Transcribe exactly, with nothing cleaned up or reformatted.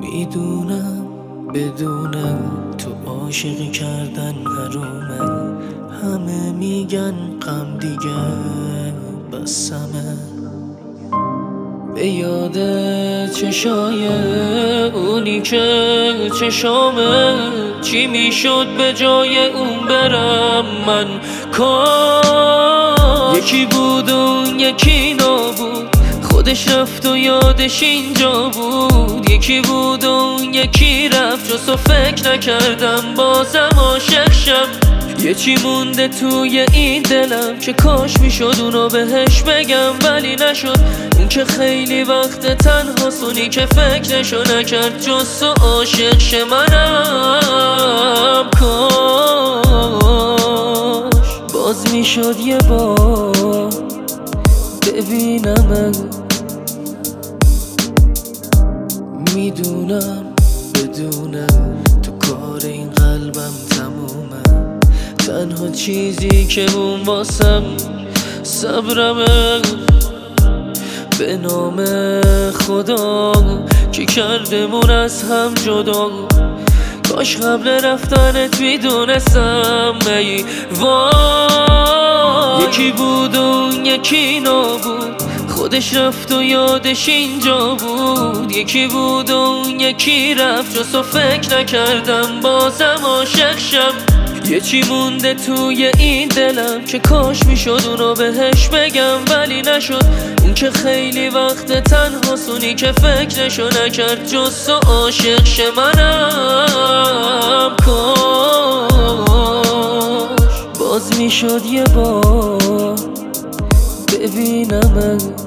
میدونم بدونم تو عاشق کردن حرومه، همه میگن غم دیگه بسمه. به یاد چشای اونی که چشامه، چی میشد به جای اون برم من کاش. یکی بود اون یکی نبود، خودش رفت و یادش اینجا بود. یکی بود اون یکی رفت، جز فکر نکردم بازم عاشق شم. یه چی مونده توی این دلم که کاش میشد اونو بهش بگم، ولی نشد. اون که خیلی وقت تنهاست، اونی که فکرشو نکرد جز تو عاشق شه. منم کاش باز میشد یه بار ببینم. میدونم بدونم تو کار این قلبم تمومه، تنها چیزی که اون واسم صبرمه. به نام خدا که کردمون از هم جدا، کاش قبل رفتنت میدونستم ای وای. یکی بود اون یکی نبود، خودش رفت و یادش اینجا بود. یکی بود اون یکی رفت، جز تو فکر نکردم بازم عاشق شم. یه چی مونده توی این دلم که کاش میشد اونو بهش بگم، ولی نشد. اون که خیلی وقت تنهاست، اونی که فکرشو نکرد جز تو عاشق شه. منم کاش باز میشد یه بار ببینم.